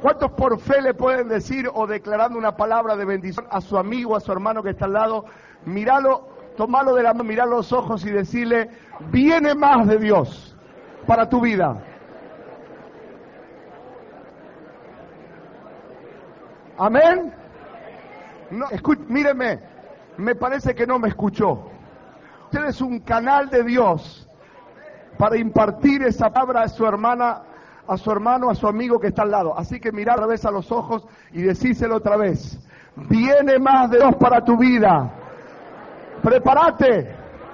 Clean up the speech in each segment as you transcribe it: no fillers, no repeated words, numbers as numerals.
¿Cuántos por fe le pueden decir o declarando una palabra de bendición a su amigo, a su hermano que está al lado? Míralo, tomalo de la mano, mirar los ojos y decirle, viene más de Dios para tu vida. Amén. No, míreme, me parece que no me escuchó. Usted es un canal de Dios para impartir esa palabra a su hermana, a su hermano, a su amigo que está al lado. Así que mirar otra vez a los ojos y decírselo otra vez. Viene más de Dios para tu vida. Prepárate.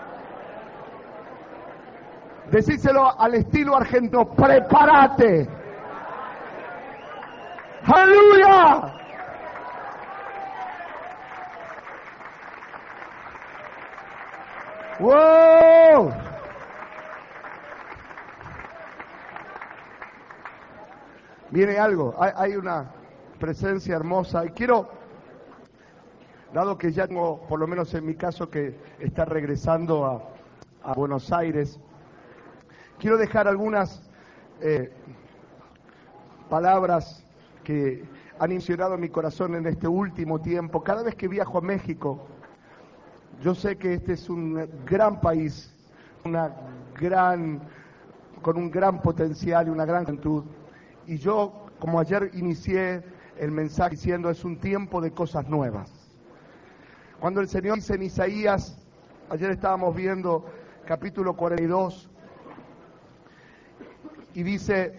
Decírselo al estilo argentino. Prepárate. ¡Aleluya! ¡Wow! Viene algo, hay una presencia hermosa y quiero, dado que ya tengo, por lo menos en mi caso, que está regresando a Buenos Aires, quiero dejar algunas palabras que han inspirado mi corazón en este último tiempo. Cada vez que viajo a México, yo sé que este es un gran país, con un gran potencial y una gran juventud. Y yo, como ayer inicié el mensaje diciendo, es un tiempo de cosas nuevas. Cuando el Señor dice en Isaías, ayer estábamos viendo capítulo 42, y dice,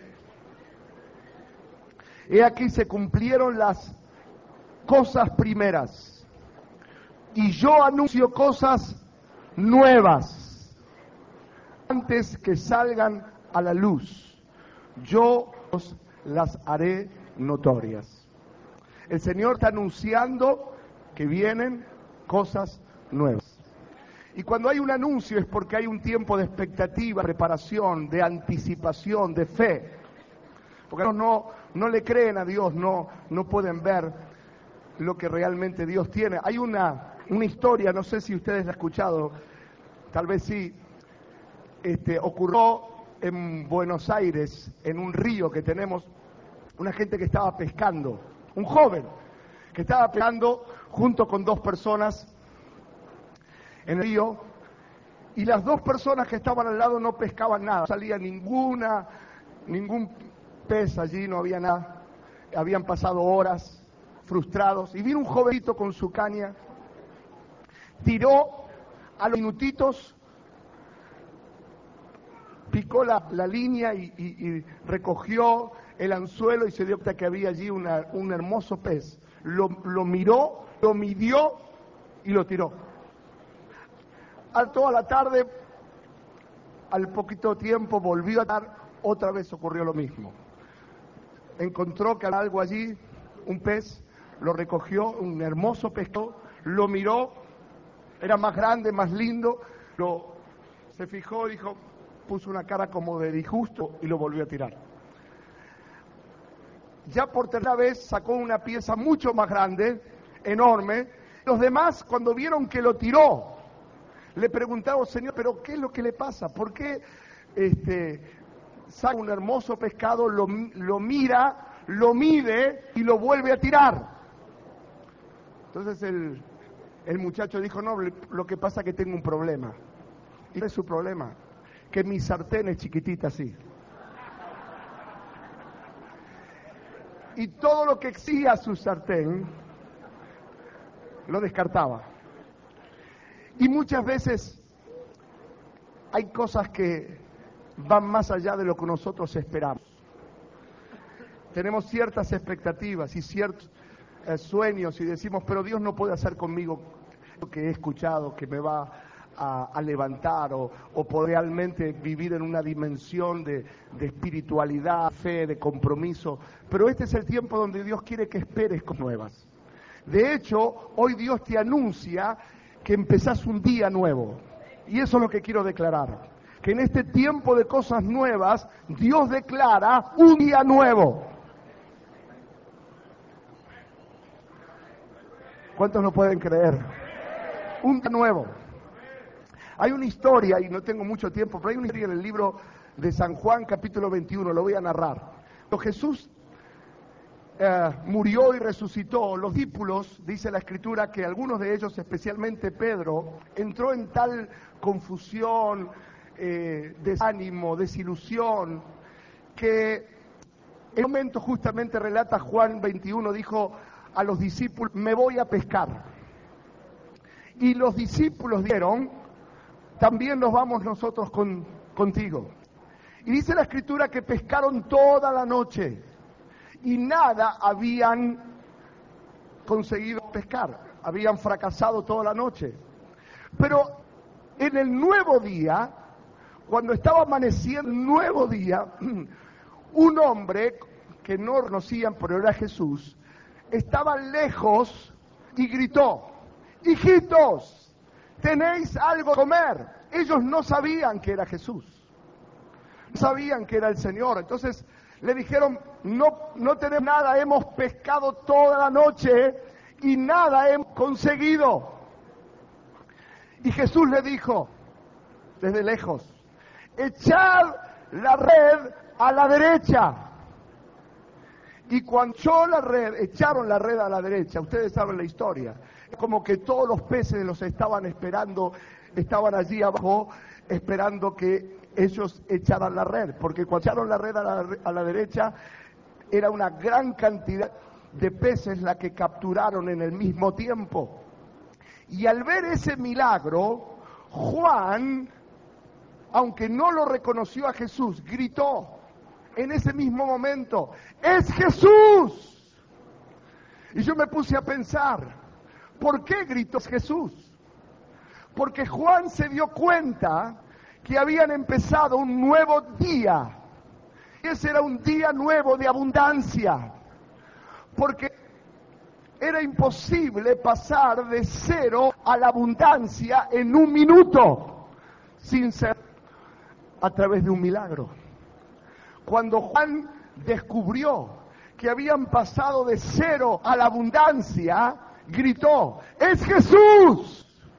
he aquí se cumplieron las cosas primeras, y yo anuncio cosas nuevas, antes que salgan a la luz, yo las haré notorias. El Señor está anunciando que vienen cosas nuevas. Y cuando hay un anuncio es porque hay un tiempo de expectativa, preparación, de anticipación, de fe. Porque no le creen a Dios, no pueden ver lo que realmente Dios tiene. Hay una historia, no sé si ustedes la han escuchado, tal vez sí, ocurrió en Buenos Aires, en un río que tenemos, una gente que estaba pescando, un joven que estaba pescando junto con dos personas en el río, y las dos personas que estaban al lado no pescaban nada, no salía ningún pez allí, no había nada, habían pasado horas frustrados, y vino un jovencito con su caña, tiró a los minutitos, picó la línea y recogió el anzuelo y se dio cuenta que había allí un hermoso pez. Lo miró, lo midió y lo tiró. Toda la tarde, al poquito tiempo, volvió a dar, otra vez ocurrió lo mismo. Encontró que había algo allí, un pez, lo recogió, un hermoso pescado, lo miró, era más grande, más lindo, se fijó, dijo, puso una cara como de disgusto y lo volvió a tirar. Ya por tercera vez sacó una pieza mucho más grande, enorme. Los demás, cuando vieron que lo tiró, le preguntaron, Señor, ¿pero qué es lo que le pasa? ¿Por qué saca un hermoso pescado, lo mira, lo mide y lo vuelve a tirar? Entonces el muchacho dijo, no, lo que pasa es que tengo un problema. ¿Y cuál es su problema? Que mi sartén es chiquitita así. Y todo lo que exigía su sartén, lo descartaba. Y muchas veces hay cosas que van más allá de lo que nosotros esperamos. Tenemos ciertas expectativas y ciertos sueños y decimos, pero Dios no puede hacer conmigo lo que he escuchado, que me va a levantar o realmente vivir en una dimensión de espiritualidad, fe, de compromiso. Pero este es el tiempo donde Dios quiere que esperes cosas nuevas. De hecho, hoy Dios te anuncia que empezás un día nuevo. Y eso es lo que quiero declarar. Que en este tiempo de cosas nuevas, Dios declara un día nuevo. ¿Cuántos lo pueden creer? Un día nuevo. Hay una historia, y no tengo mucho tiempo, pero hay una historia en el libro de San Juan, capítulo 21, lo voy a narrar. Jesús murió y resucitó, los discípulos, dice la Escritura, que algunos de ellos, especialmente Pedro, entró en tal confusión, desánimo, desilusión, que en un momento justamente relata Juan 21, dijo a los discípulos, me voy a pescar. Y los discípulos dijeron, también nos vamos nosotros contigo. Y dice la Escritura que pescaron toda la noche y nada habían conseguido pescar, habían fracasado toda la noche. Pero en el nuevo día, cuando estaba amaneciendo el nuevo día, un hombre que no conocían, pero era Jesús, estaba lejos y gritó, hijitos, ¿tenéis algo que comer? Ellos no sabían que era Jesús, no sabían que era el Señor. Entonces le dijeron, no tenemos nada, hemos pescado toda la noche y nada hemos conseguido. Y Jesús le dijo, desde lejos, echad la red a la derecha. Y cuando echaron la red a la derecha, ustedes saben la historia, como que todos los peces los estaban esperando, estaban allí abajo esperando que ellos echaran la red, porque cuando echaron la red a la derecha, era una gran cantidad de peces la que capturaron en el mismo tiempo. Y al ver ese milagro, Juan, aunque no lo reconoció a Jesús, gritó en ese mismo momento, ¡es Jesús! Y yo me puse a pensar, ¿por qué gritó Jesús? Porque Juan se dio cuenta que habían empezado un nuevo día. Ese era un día nuevo de abundancia. Porque era imposible pasar de cero a la abundancia en un minuto, sin ser a través de un milagro. Cuando Juan descubrió que habían pasado de cero a la abundancia, gritó, ¡es Jesús!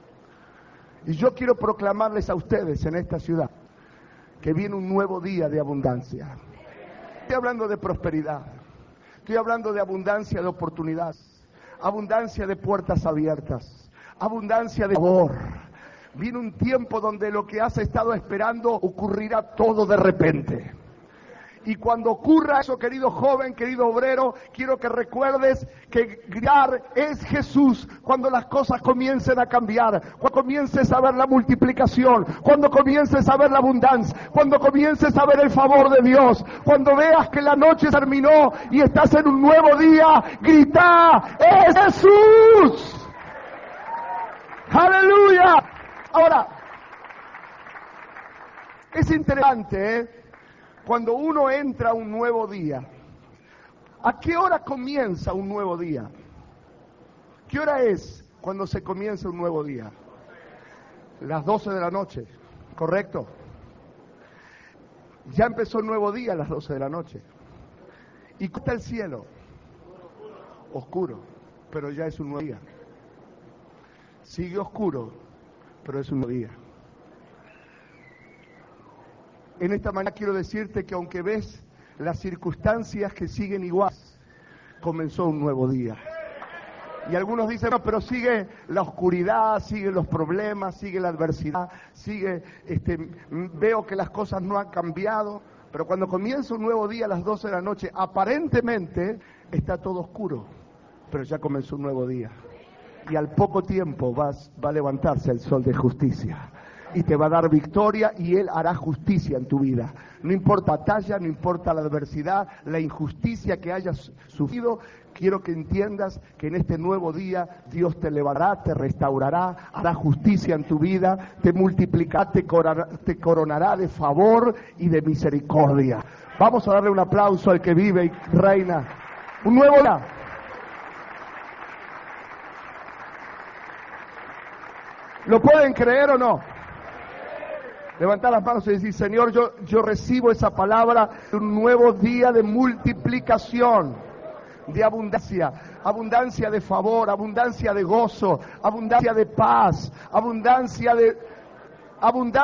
Y yo quiero proclamarles a ustedes en esta ciudad que viene un nuevo día de abundancia. Estoy hablando de prosperidad, estoy hablando de abundancia de oportunidades, abundancia de puertas abiertas, abundancia de favor. Viene un tiempo donde lo que has estado esperando ocurrirá todo de repente. Y cuando ocurra eso, querido joven, querido obrero, quiero que recuerdes que gritar es Jesús cuando las cosas comiencen a cambiar, cuando comiences a ver la multiplicación, cuando comiences a ver la abundancia, cuando comiences a ver el favor de Dios, cuando veas que la noche terminó y estás en un nuevo día, grita es Jesús. ¡Aleluya! Ahora, es interesante, cuando uno entra a un nuevo día, ¿a qué hora comienza un nuevo día? ¿Qué hora es cuando se comienza un nuevo día? Las 12 de la noche, ¿correcto? Ya empezó el nuevo día a las 12 de la noche. ¿Y cómo está el cielo? Oscuro, pero ya es un nuevo día. Sigue oscuro, pero es un nuevo día. En esta mañana quiero decirte que aunque ves las circunstancias que siguen iguales, comenzó un nuevo día. Y algunos dicen, no, pero sigue la oscuridad, sigue los problemas, sigue la adversidad, veo que las cosas no han cambiado, pero cuando comienza un nuevo día a las 12 de la noche, aparentemente está todo oscuro, pero ya comenzó un nuevo día. Y al poco tiempo va a levantarse el sol de justicia. Y te va a dar victoria y Él hará justicia en tu vida. No importa talla, no importa la adversidad, la injusticia que hayas sufrido, quiero que entiendas que en este nuevo día Dios te levantará, te restaurará, hará justicia en tu vida, te multiplicará, te coronará de favor y de misericordia. Vamos a darle un aplauso al que vive y reina. Un nuevo día. ¿Lo pueden creer o no? Levantar las manos y decir, Señor, yo recibo esa palabra, un nuevo día de multiplicación, de abundancia, abundancia de favor, abundancia de gozo, abundancia de paz, abundancia,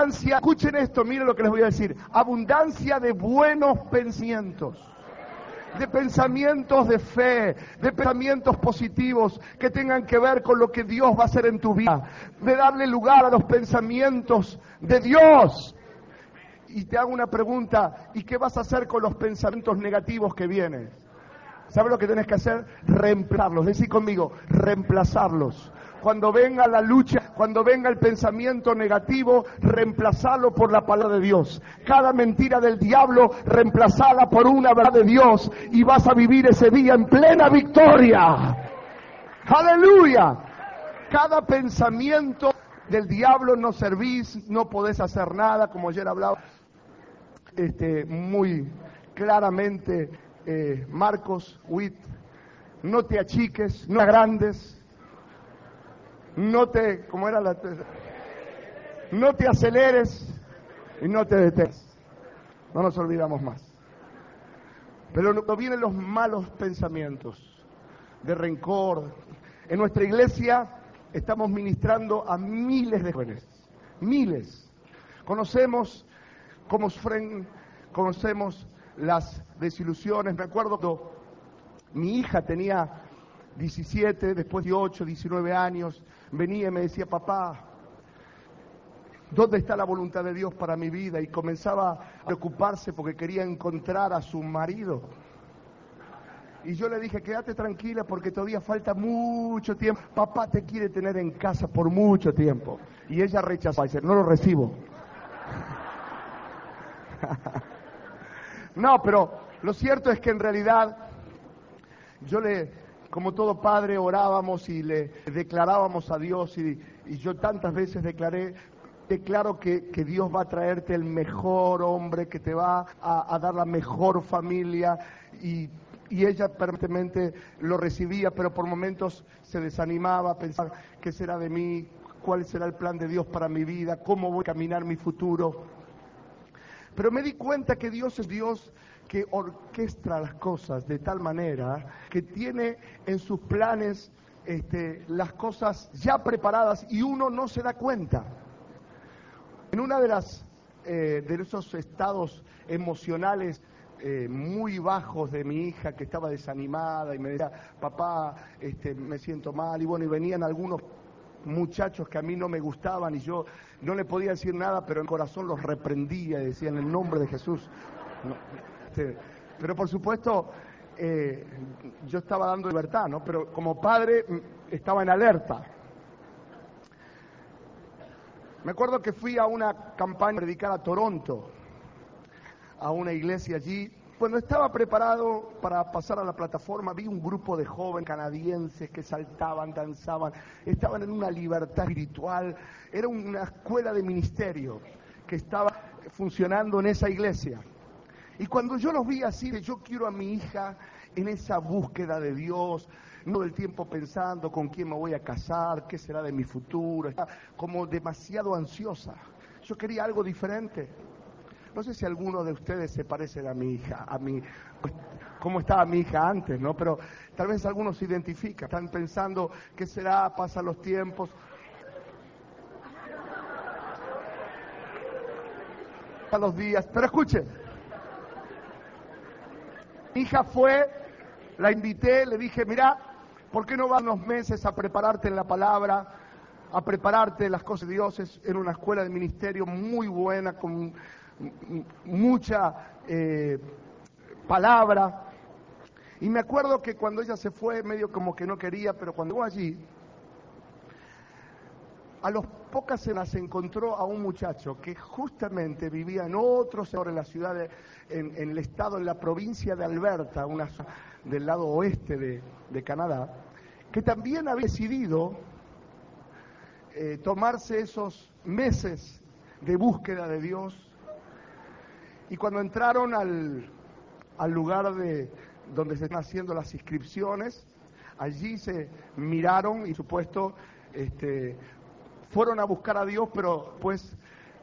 escuchen esto, miren lo que les voy a decir, abundancia de buenos pensamientos. de pensamientos de fe, de pensamientos positivos que tengan que ver con lo que Dios va a hacer en tu vida, de darle lugar a los pensamientos de Dios. Y te hago una pregunta, ¿y qué vas a hacer con los pensamientos negativos que vienen? ¿Sabes lo que tienes que hacer? Reemplazarlos. Decí conmigo, reemplazarlos. Cuando venga la lucha, cuando venga el pensamiento negativo, reemplazarlo por la palabra de Dios. Cada mentira del diablo, reemplazada por una verdad de Dios, y vas a vivir ese día en plena victoria. ¡Aleluya! Cada pensamiento del diablo no servís, no podés hacer nada, como ayer hablaba muy claramente Marcos Witt. No te achiques, no te agrandes. No te aceleres y no te detengas. No nos olvidamos más. Pero no vienen los malos pensamientos de rencor. En nuestra iglesia estamos ministrando a miles de jóvenes. Miles. Conocemos cómo sufren, conocemos las desilusiones. Me acuerdo cuando mi hija tenía 17, después 18, 19 años, venía y me decía, papá, ¿dónde está la voluntad de Dios para mi vida? Y comenzaba a preocuparse porque quería encontrar a su marido. Y yo le dije, quédate tranquila porque todavía falta mucho tiempo. Papá te quiere tener en casa por mucho tiempo. Y ella rechazó, dice, no lo recibo. No, pero lo cierto es que en realidad como todo padre, orábamos y le declarábamos a Dios, y yo tantas veces declaro que Dios va a traerte el mejor hombre, que te va a dar la mejor familia, y ella permanentemente lo recibía, pero por momentos se desanimaba, pensaba, ¿qué será de mí? ¿Cuál será el plan de Dios para mi vida? ¿Cómo voy a caminar mi futuro? Pero me di cuenta que Dios es Dios que orquestra las cosas de tal manera que tiene en sus planes las cosas ya preparadas y uno no se da cuenta. En una de esos estados emocionales muy bajos de mi hija, que estaba desanimada y me decía, papá, me siento mal, y bueno, y venían algunos muchachos que a mí no me gustaban y yo no le podía decir nada, pero en el corazón los reprendía y decía, en el nombre de Jesús. No, pero por supuesto yo estaba dando libertad, ¿no? Pero como padre estaba en alerta. Me acuerdo que fui a una campaña a predicar a Toronto, a una iglesia allí. Cuando estaba preparado para pasar a la plataforma, vi un grupo de jóvenes canadienses que saltaban, danzaban, estaban en una libertad espiritual. Era una escuela de ministerio que estaba funcionando en esa iglesia. Y cuando yo los vi así, yo quiero a mi hija en esa búsqueda de Dios, no del tiempo pensando con quién me voy a casar, qué será de mi futuro, está como demasiado ansiosa. Yo quería algo diferente. No sé si alguno de ustedes se parece a mi hija, cómo estaba mi hija antes, ¿no? Pero tal vez algunos se identifican, están pensando qué será, pasan los tiempos. A los días, pero escuche. Mi hija fue, la invité, le dije, mira, ¿por qué no vas unos meses a prepararte en la palabra, a prepararte en las cosas de Dios? Es en una escuela de ministerio muy buena, con mucha palabra. Y me acuerdo que cuando ella se fue, medio como que no quería, pero cuando llegó allí, a los pocas se encontró a un muchacho que justamente vivía en otro sector en la ciudad, en el estado, en la provincia de Alberta, del lado oeste de Canadá, que también había decidido tomarse esos meses de búsqueda de Dios. Y cuando entraron al lugar donde se están haciendo las inscripciones, allí se miraron y supuesto fueron a buscar a Dios, pero pues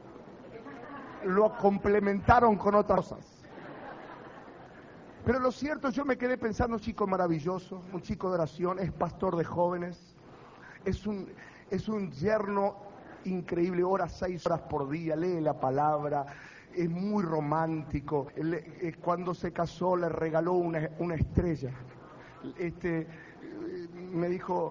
lo complementaron con otras cosas. Pero lo cierto, yo me quedé pensando, un chico maravilloso, un chico de oración, es pastor de jóvenes, es un yerno increíble, ora 6 horas por día, lee la palabra, es muy romántico. Cuando se casó le regaló una estrella. Me dijo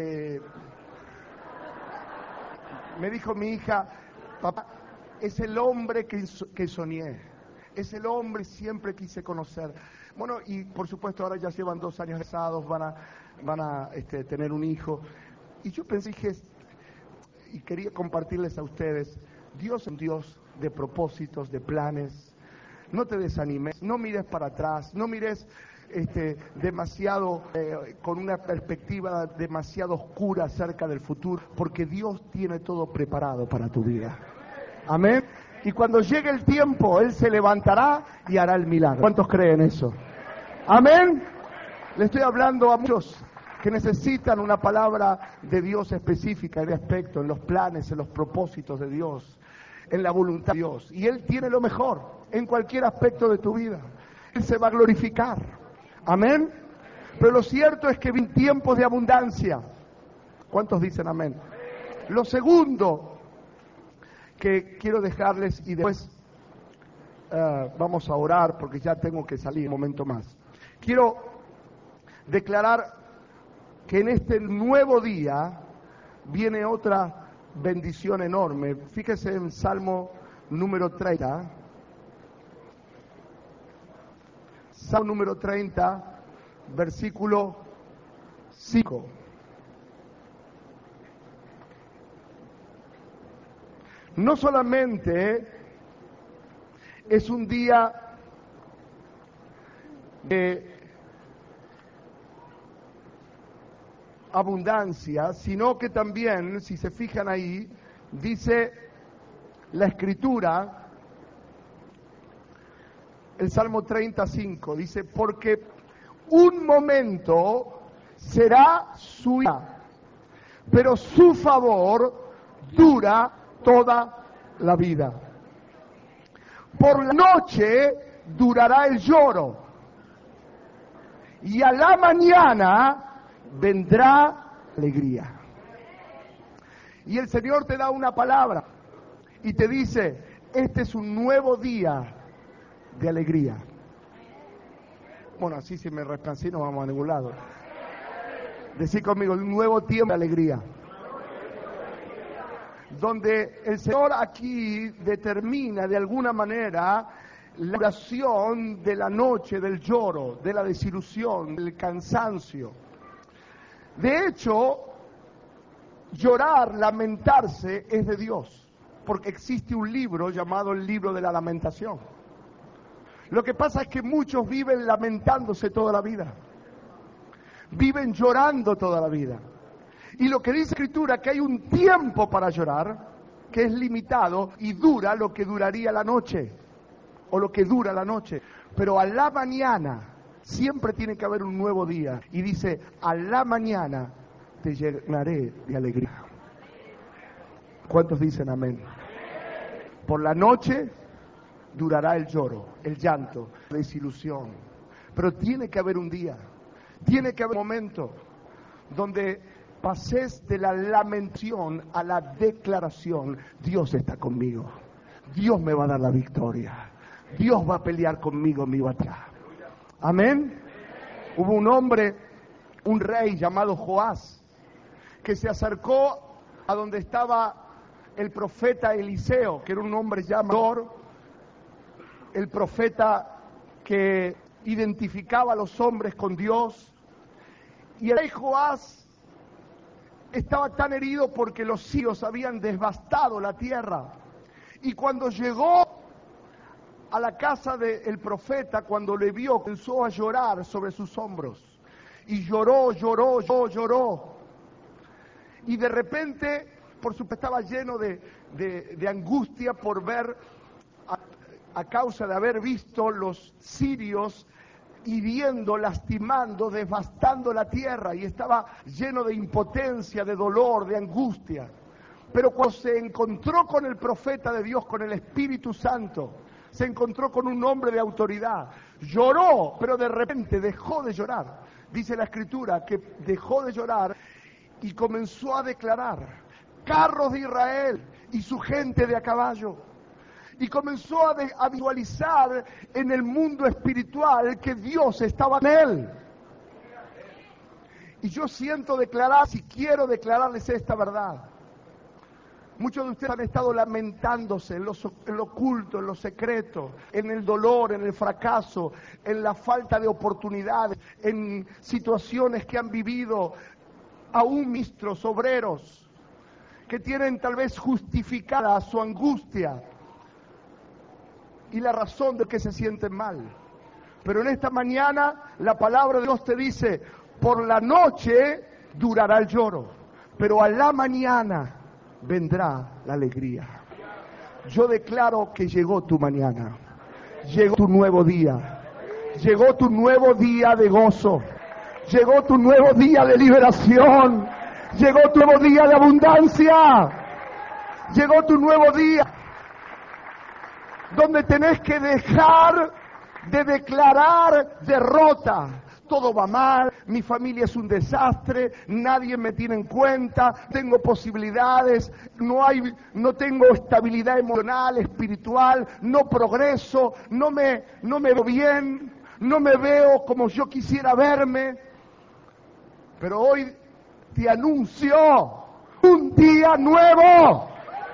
mi hija, papá, es el hombre que soñé, es el hombre que siempre quise conocer. Bueno, y por supuesto ahora ya llevan 2 años casados, van a tener un hijo. Y yo pensé, y quería compartirles a ustedes, Dios es un Dios de propósitos, de planes. No te desanimes, no mires para atrás, no mires demasiado con una perspectiva demasiado oscura acerca del futuro, porque Dios tiene todo preparado para tu vida. Amén. Y cuando llegue el tiempo, Él se levantará y hará el milagro. ¿Cuántos creen eso? Amén. Le estoy hablando a muchos que necesitan una palabra de Dios específica en este aspecto, en los planes, en los propósitos de Dios, en la voluntad de Dios. Y Él tiene lo mejor en cualquier aspecto de tu vida. Él se va a glorificar. Amén. Pero lo cierto es que en tiempos de abundancia. ¿Cuántos dicen amén? Lo segundo que quiero dejarles, y después vamos a orar porque ya tengo que salir un momento más. Quiero declarar que en este nuevo día viene otra bendición enorme. Fíjese en Salmo número 30. Salmo número 30, versículo 5. No solamente es un día de abundancia, sino que también, si se fijan ahí, dice la Escritura, el Salmo 35, dice, porque un momento será su ira, pero su favor dura toda la vida. Por la noche durará el lloro, y a la mañana vendrá alegría. Y el Señor te da una palabra y te dice, este es un nuevo día de alegría. Bueno, así si me restan, no vamos a ningún lado. Decí conmigo, un nuevo tiempo de alegría. Donde el Señor aquí determina de alguna manera la duración de la noche, del lloro, de la desilusión, del cansancio. De hecho, llorar, lamentarse es de Dios, porque existe un libro llamado el libro de la lamentación. Lo que pasa es que muchos viven lamentándose toda la vida, viven llorando toda la vida. Y lo que dice la Escritura, que hay un tiempo para llorar, que es limitado y dura lo que duraría la noche, o lo que dura la noche. Pero a la mañana siempre tiene que haber un nuevo día. Y dice, a la mañana te llenaré de alegría. ¿Cuántos dicen amén? Por la noche durará el lloro, el llanto, la desilusión. Pero tiene que haber un día, tiene que haber un momento donde pases de la lamentación a la declaración. Dios está conmigo, Dios me va a dar la victoria, Dios va a pelear conmigo en mi batalla. Amén. Hubo un hombre, un rey llamado Joás, que se acercó a donde estaba el profeta Eliseo, que era un hombre ya mayor, el profeta que identificaba a los hombres con Dios. Y el rey Joás estaba tan herido porque los sirios habían devastado la tierra. Y cuando llegó a la casa del profeta, cuando le vio, comenzó a llorar sobre sus hombros. Y lloró. Y de repente, por supuesto, estaba lleno de angustia por ver, a causa de haber visto los sirios hiriendo, lastimando, devastando la tierra, y estaba lleno de impotencia, de dolor, de angustia. Pero cuando se encontró con el profeta de Dios, con el Espíritu Santo, se encontró con un hombre de autoridad, lloró, pero de repente dejó de llorar. Dice la Escritura que dejó de llorar y comenzó a declarar: carros de Israel y su gente de a caballo. y comenzó a visualizar en el mundo espiritual que Dios estaba en él. Y yo siento declarar, si quiero declararles esta verdad. Muchos de ustedes han estado lamentándose en lo oculto, en lo secreto, en el dolor, en el fracaso, en la falta de oportunidades, en situaciones que han vivido aún ministros, obreros, que tienen tal vez justificada su angustia y la razón de que se sienten mal. Pero en esta mañana la palabra de Dios te dice, por la noche durará el lloro, pero a la mañana vendrá la alegría. Yo declaro que llegó tu mañana, llegó tu nuevo día, llegó tu nuevo día de gozo, llegó tu nuevo día de liberación, llegó tu nuevo día de abundancia, llegó tu nuevo día donde tenés que dejar de declarar derrota. Todo va mal, mi familia es un desastre, nadie me tiene en cuenta, tengo posibilidades, no tengo estabilidad emocional, espiritual, no progreso, no me veo bien, no me veo como yo quisiera verme. Pero hoy te anuncio un día nuevo.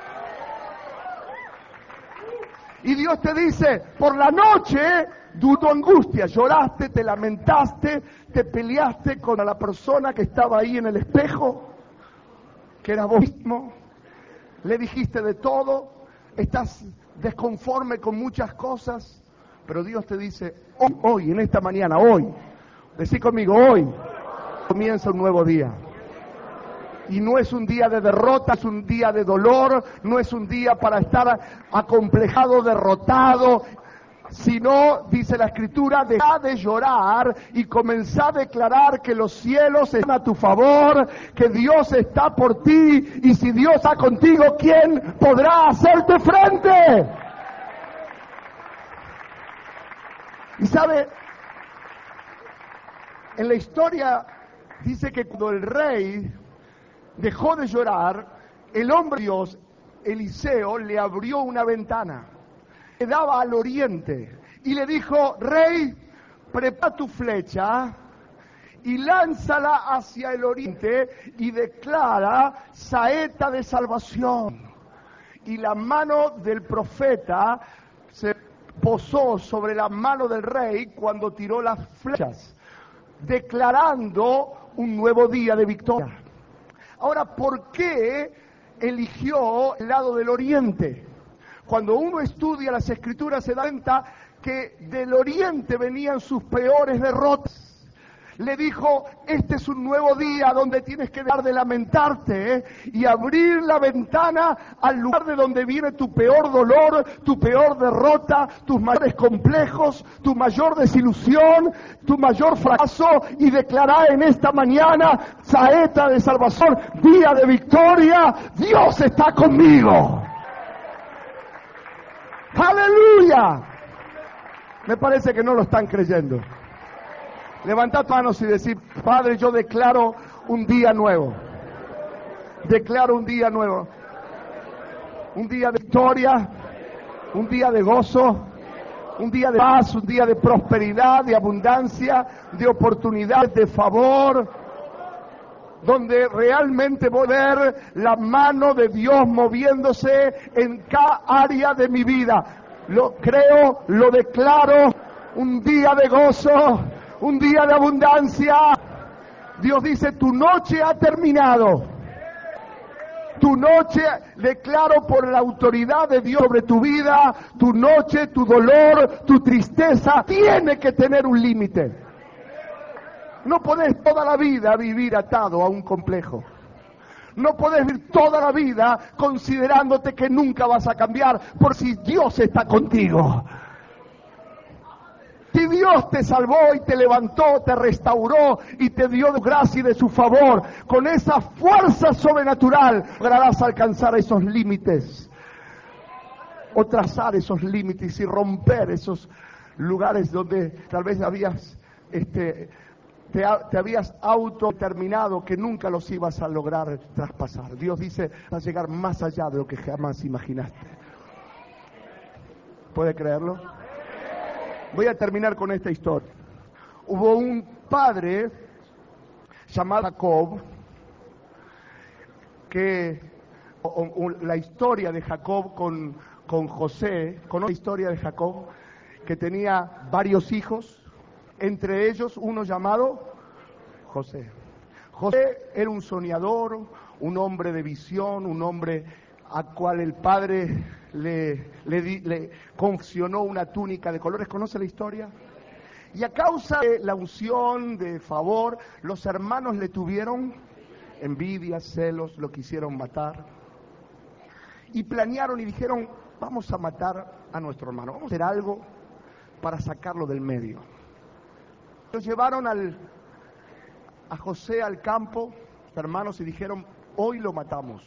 Y Dios te dice, por la noche tu angustia, lloraste, te lamentaste, te peleaste con la persona que estaba ahí en el espejo, que era vos mismo, le dijiste de todo, estás desconforme con muchas cosas, pero Dios te dice, hoy, en esta mañana, hoy, decí conmigo, hoy comienza un nuevo día. Y no es un día de derrota, es un día de dolor, no es un día para estar acomplejado, derrotado, sino, dice la Escritura, deja de llorar y comenzá a declarar que los cielos están a tu favor, que Dios está por ti, y si Dios está contigo, ¿quién podrá hacerte frente? Y sabe, en la historia dice que cuando el rey dejó de llorar, el hombre de Dios, Eliseo, le abrió una ventana que daba al oriente y le dijo, rey, prepara tu flecha y lánzala hacia el oriente y declara saeta de salvación. Y la mano del profeta se posó sobre la mano del rey cuando tiró las flechas, declarando un nuevo día de victoria. Ahora, ¿por qué eligió el lado del oriente? Cuando uno estudia las Escrituras se da cuenta que del oriente venían sus peores derrotas. Le dijo, este es un nuevo día donde tienes que dejar de lamentarte y abrir la ventana al lugar de donde viene tu peor dolor, tu peor derrota, tus mayores complejos, tu mayor desilusión, tu mayor fracaso, y declarar en esta mañana, saeta de salvación, día de victoria, Dios está conmigo. ¡Aleluya! Me parece que no lo están creyendo. Levantad manos y decir, Padre, yo declaro un día nuevo. Declaro un día nuevo. Un día de victoria, un día de gozo, un día de paz, un día de prosperidad, de abundancia, de oportunidad, de favor, donde realmente voy a ver la mano de Dios moviéndose en cada área de mi vida. Lo creo, lo declaro, un día de gozo, un día de abundancia. Dios dice, tu noche ha terminado. Tu noche, declaro por la autoridad de Dios sobre tu vida, tu noche, tu dolor, tu tristeza, tiene que tener un límite. No podés toda la vida vivir atado a un complejo. No podés vivir toda la vida considerándote que nunca vas a cambiar, por si Dios está contigo. Si Dios te salvó y te levantó, te restauró y te dio de gracia y de su favor, con esa fuerza sobrenatural lograrás alcanzar esos límites, o trazar esos límites y romper esos lugares donde tal vez habías te habías autodeterminado que nunca los ibas a lograr traspasar. Dios dice, vas a llegar más allá de lo que jamás imaginaste. ¿Puede creerlo? Voy a terminar con esta historia. Hubo un padre llamado Jacob, que la historia de Jacob con José, ¿conoce la historia de Jacob? Que tenía varios hijos, entre ellos uno llamado José. José era un soñador, un hombre de visión, un hombre a cual el padre le confeccionó una túnica de colores. ¿Conoce la historia? Y a causa de la unción, de favor, los hermanos le tuvieron envidia, celos, lo quisieron matar. Y planearon y dijeron, vamos a matar a nuestro hermano, vamos a hacer algo para sacarlo del medio. Lo llevaron a José al campo, hermanos, y dijeron, hoy lo matamos.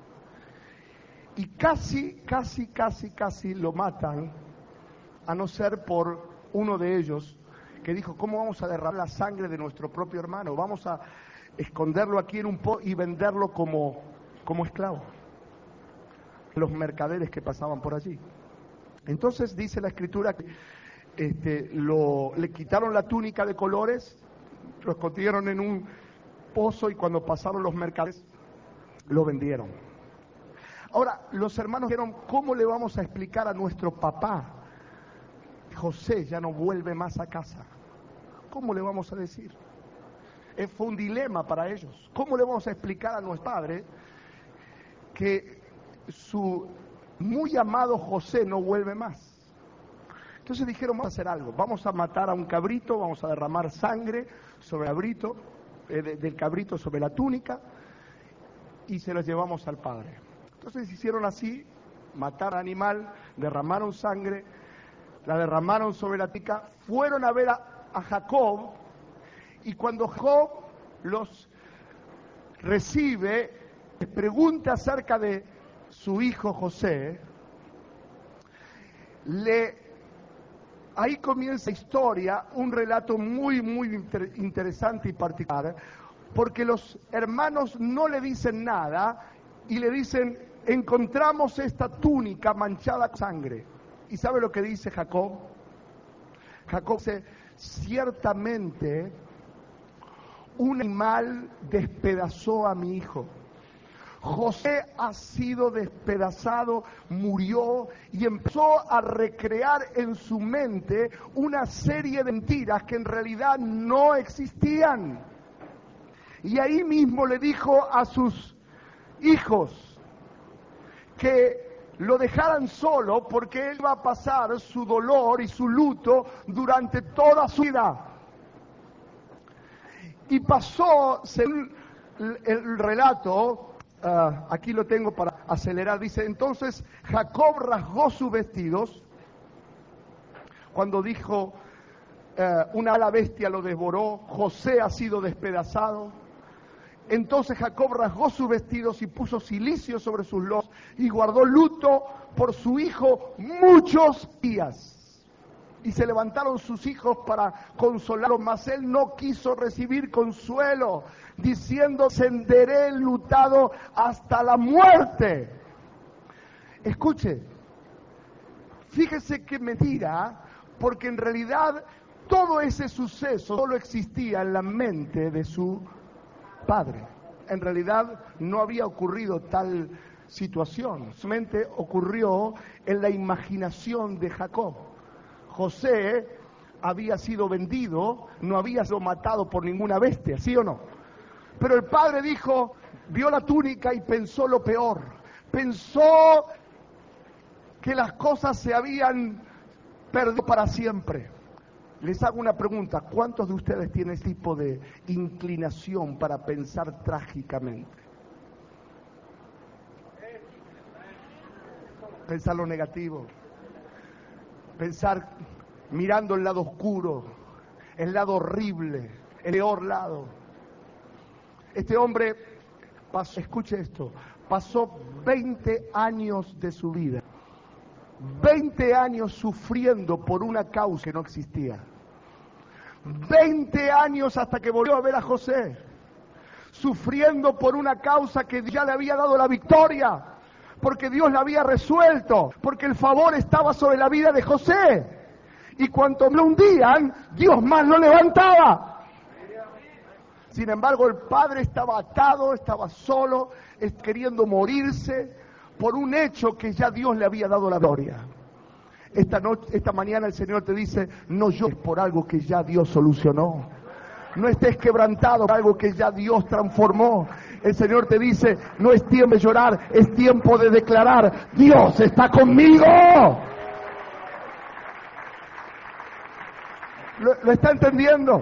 Y casi lo matan, a no ser por uno de ellos, que dijo, ¿cómo vamos a derramar la sangre de nuestro propio hermano? Vamos a esconderlo aquí en un pozo y venderlo como esclavo. Los mercaderes que pasaban por allí. Entonces dice la escritura que le quitaron la túnica de colores, lo escondieron en un pozo y cuando pasaron los mercaderes, lo vendieron. Ahora, los hermanos dijeron, ¿cómo le vamos a explicar a nuestro papá? José ya no vuelve más a casa. ¿Cómo le vamos a decir? Fue un dilema para ellos. ¿Cómo le vamos a explicar a nuestro padre que su muy amado José no vuelve más? Entonces dijeron, vamos a hacer algo. Vamos a matar a un cabrito, vamos a derramar sangre sobre el cabrito, del cabrito sobre la túnica y se los llevamos al padre. Entonces hicieron así, mataron al animal, derramaron sangre, la derramaron sobre la túnica, fueron a ver a Jacob, y cuando Jacob los recibe, les pregunta acerca de su hijo José, ahí comienza la historia, un relato muy interesante y particular, porque los hermanos no le dicen nada y le dicen, encontramos esta túnica manchada con sangre. ¿Y sabe lo que dice Jacob? Jacob dice, ciertamente un animal despedazó a mi hijo. José ha sido despedazado, murió y empezó a recrear en su mente una serie de mentiras que en realidad no existían. Y ahí mismo le dijo a sus hijos que lo dejaran solo porque él va a pasar su dolor y su luto durante toda su vida. Y pasó, según el relato, aquí lo tengo para acelerar, dice, entonces Jacob rasgó sus vestidos cuando dijo, una mala bestia lo devoró, José ha sido despedazado. Entonces Jacob rasgó sus vestidos y puso cilicio sobre sus lomos y guardó luto por su hijo muchos días. Y se levantaron sus hijos para consolarlo, mas él no quiso recibir consuelo, diciendo, senderé enlutado hasta la muerte. Escuche, fíjese qué mentira, porque en realidad todo ese suceso solo existía en la mente de su padre. En realidad no había ocurrido tal situación, solamente ocurrió en la imaginación de Jacob. José había sido vendido, no había sido matado por ninguna bestia, ¿sí o no? Pero el padre dijo, vio la túnica y pensó lo peor. Pensó que las cosas se habían perdido para siempre. Les hago una pregunta, ¿cuántos de ustedes tienen este tipo de inclinación para pensar trágicamente? Pensar lo negativo, pensar mirando el lado oscuro, el lado horrible, el peor lado. Este hombre pasó, escuche esto, pasó 20 años de su vida, 20 años sufriendo por una causa que no existía. 20 años hasta que volvió a ver a José, sufriendo por una causa que ya le había dado la victoria, porque Dios la había resuelto, porque el favor estaba sobre la vida de José. Y cuanto lo hundían, Dios más lo levantaba. Sin embargo, el padre estaba atado, estaba solo, queriendo morirse por un hecho que ya Dios le había dado la gloria. Esta mañana el Señor te dice, no llores por algo que ya Dios solucionó. No estés quebrantado por algo que ya Dios transformó. El Señor te dice, no es tiempo de llorar, es tiempo de declarar, Dios está conmigo. ¿Lo está entendiendo?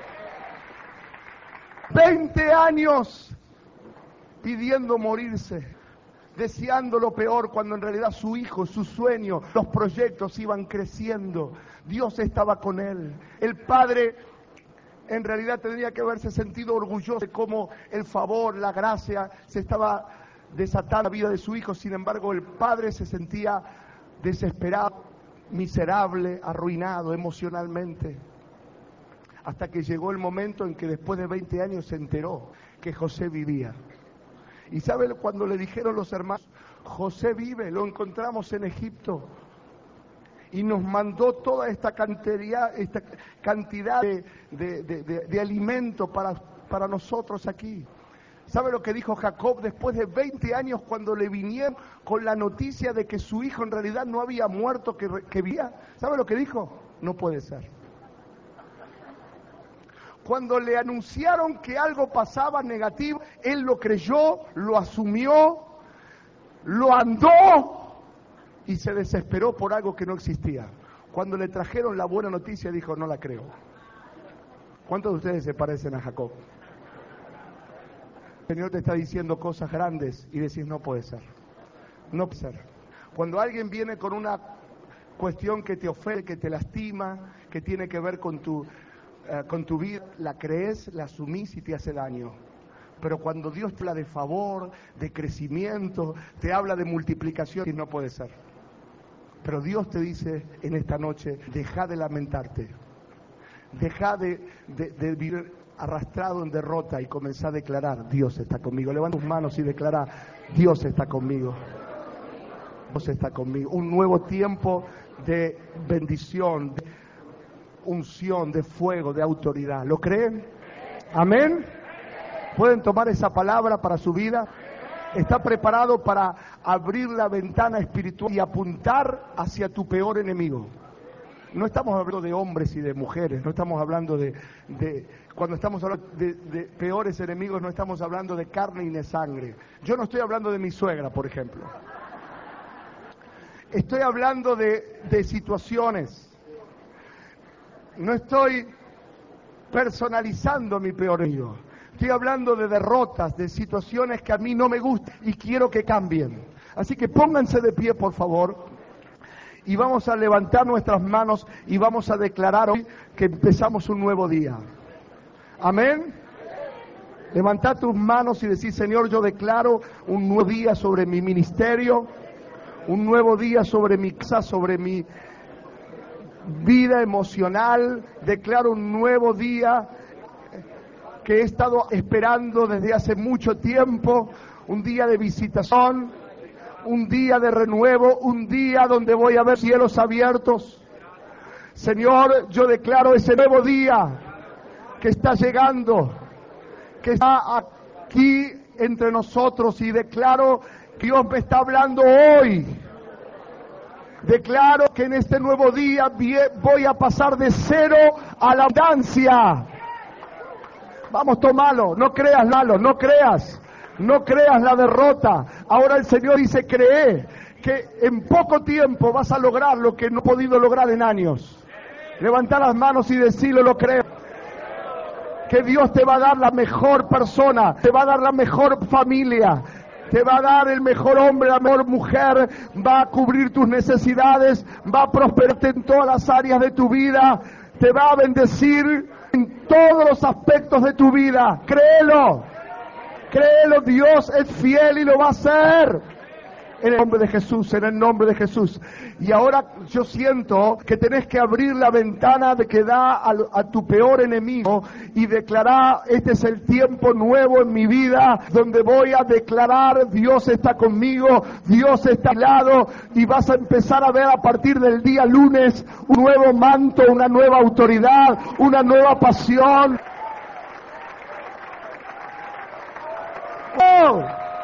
20 años pidiendo morirse, deseando lo peor, cuando en realidad su hijo, su sueño, los proyectos iban creciendo. Dios estaba con él. El padre en realidad tendría que haberse sentido orgulloso de cómo el favor, la gracia se estaba desatando en la vida de su hijo. Sin embargo, el padre se sentía desesperado, miserable, arruinado emocionalmente. Hasta que llegó el momento en que después de 20 años se enteró que José vivía. Y ¿sabe cuando le dijeron los hermanos, José vive, lo encontramos en Egipto? Y nos mandó toda esta cantidad de alimento para nosotros aquí. ¿Sabe lo que dijo Jacob después de 20 años cuando le vinieron con la noticia de que su hijo en realidad no había muerto, que vivía? ¿Sabe lo que dijo? No puede ser. Cuando le anunciaron que algo pasaba negativo, él lo creyó, lo asumió, lo andó y se desesperó por algo que no existía. Cuando le trajeron la buena noticia, dijo, no la creo. ¿Cuántos de ustedes se parecen a Jacob? El Señor te está diciendo cosas grandes y decís, no puede ser. No puede ser. Cuando alguien viene con una cuestión que te ofende, que te lastima, que tiene que ver con tu vida, la crees, la asumís y te hace daño. Pero cuando Dios te habla de favor, de crecimiento, te habla de multiplicación, y no puede ser. Pero Dios te dice en esta noche, deja de lamentarte, deja de vivir arrastrado en derrota y comenzá a declarar, Dios está conmigo. Levanta tus manos y declara, Dios está conmigo. Dios está conmigo. Un nuevo tiempo de bendición, de unción, de fuego, de autoridad. ¿Lo creen? ¿Amén? ¿Pueden tomar esa palabra para su vida? ¿Está preparado para abrir la ventana espiritual y apuntar hacia tu peor enemigo? No estamos hablando de hombres y de mujeres, no estamos hablando cuando estamos hablando de peores enemigos, no estamos hablando de carne y de sangre. Yo no estoy hablando de mi suegra, por ejemplo. Estoy hablando de situaciones. No estoy personalizando mi peor enemigo. Estoy hablando de derrotas, de situaciones que a mí no me gustan y quiero que cambien. Así que pónganse de pie, por favor, y vamos a levantar nuestras manos y vamos a declarar hoy que empezamos un nuevo día. ¿Amén? Levantá tus manos y decir, Señor, yo declaro un nuevo día sobre mi ministerio, un nuevo día sobre mi casa, sobre mi vida emocional. Declaro un nuevo día que he estado esperando desde hace mucho tiempo, un día de visitación, un día de renuevo, un día donde voy a ver cielos abiertos. Señor, yo declaro ese nuevo día que está llegando, que está aquí entre nosotros, y declaro que Dios me está hablando hoy. Declaro que en este nuevo día voy a pasar de cero a la abundancia. Vamos, tómalo, no creas, Lalo, no creas la derrota. Ahora el Señor dice, cree que en poco tiempo vas a lograr lo que no he podido lograr en años. Levanta las manos y decirlo, lo creo. Que Dios te va a dar la mejor persona, te va a dar la mejor familia, te va a dar el mejor hombre, la mejor mujer, va a cubrir tus necesidades, va a prosperarte en todas las áreas de tu vida, te va a bendecir en todos los aspectos de tu vida. Créelo, Dios es fiel y lo va a hacer. En el nombre de Jesús, en el nombre de Jesús. Y ahora yo siento que tenés que abrir la ventana de que da a tu peor enemigo y declarar: este es el tiempo nuevo en mi vida, donde voy a declarar: Dios está conmigo, Dios está a mi lado. Y vas a empezar a ver a partir del día lunes un nuevo manto, una nueva autoridad, una nueva pasión. ¡Oh!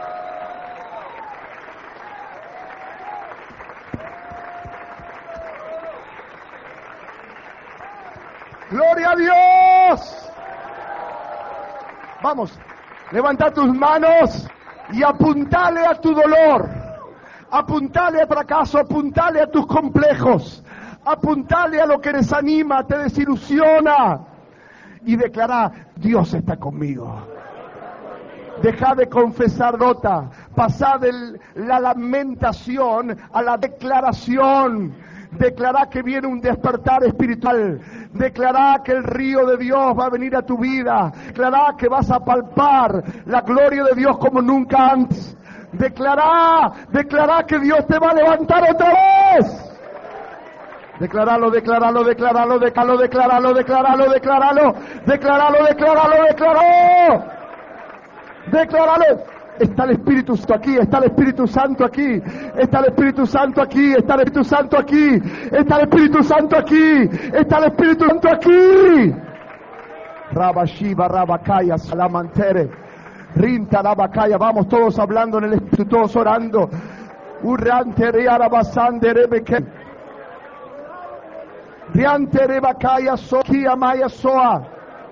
¡Gloria a Dios! Vamos, levanta tus manos y apuntale a tu dolor, apuntale al fracaso, apuntale a tus complejos, apuntale a lo que desanima, te desilusiona, y declara: Dios está conmigo. Deja de confesar nota, pasá de la lamentación a la declaración. Declará que viene un despertar espiritual. Declará que el río de Dios va a venir a tu vida. Declará que vas a palpar la gloria de Dios como nunca antes. Declará que Dios te va a levantar otra vez. Declaralo, declaralo, declaralo, declaralo, declaralo, declaralo, declaralo, declaralo, declaralo, declaralo. Declaralo. Está el Espíritu Santo aquí, está el Espíritu Santo aquí, está el Espíritu Santo aquí, está el Espíritu Santo aquí, está el Espíritu Santo aquí, está el Espíritu Santo aquí. Rabashiva, Rabakaya, Salamantere, Rinta, Rabakaya. Vamos todos hablando en el Espíritu, todos orando. Urrantere, Arabasande, Rebeke, Riantere, Bakaya, Sokia, Maya, Soa.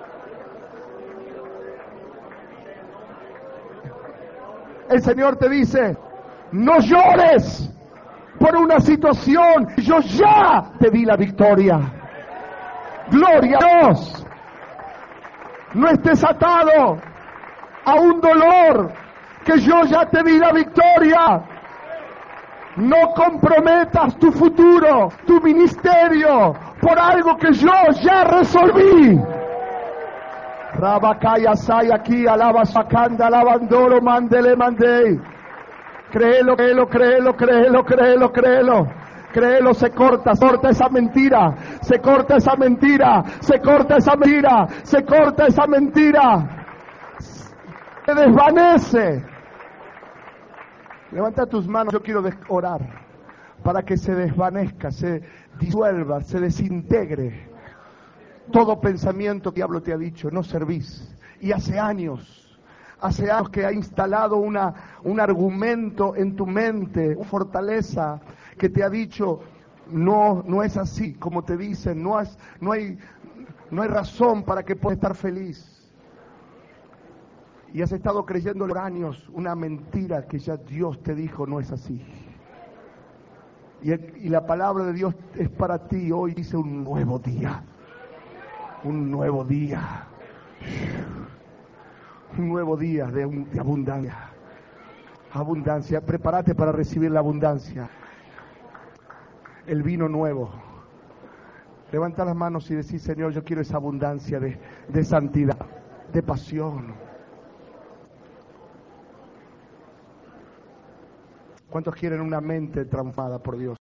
El Señor te dice: no llores por una situación, yo ya te di la victoria. Gloria a Dios. No estés atado a un dolor, que yo ya te di la victoria. No comprometas tu futuro, tu ministerio, por algo que yo ya resolví. Rabakaya sai aquí, alaba sacanda, alabandoro, mandele, mandei. Créelo, créelo, créelo, créelo, créelo, créelo. Créelo, se corta esa mentira, se corta esa mentira, se corta esa mentira, se corta esa mentira. Se desvanece. Levanta tus manos, yo quiero orar para que se desvanezca, se disuelva, se desintegre todo pensamiento que el diablo te ha dicho: no servís. Y hace años que ha instalado un argumento en tu mente, una fortaleza que te ha dicho: no es así como te dicen, no hay razón para que puedas estar feliz. Y has estado creyendo por años una mentira que ya Dios te dijo: no es así. Y la palabra de Dios es para ti. Hoy dice: un nuevo día. Un nuevo día. Un nuevo día de abundancia. Abundancia. Prepárate para recibir la abundancia. El vino nuevo. Levanta las manos y decís: Señor, yo quiero esa abundancia de santidad, de pasión. ¿Cuántos quieren una mente transformada por Dios?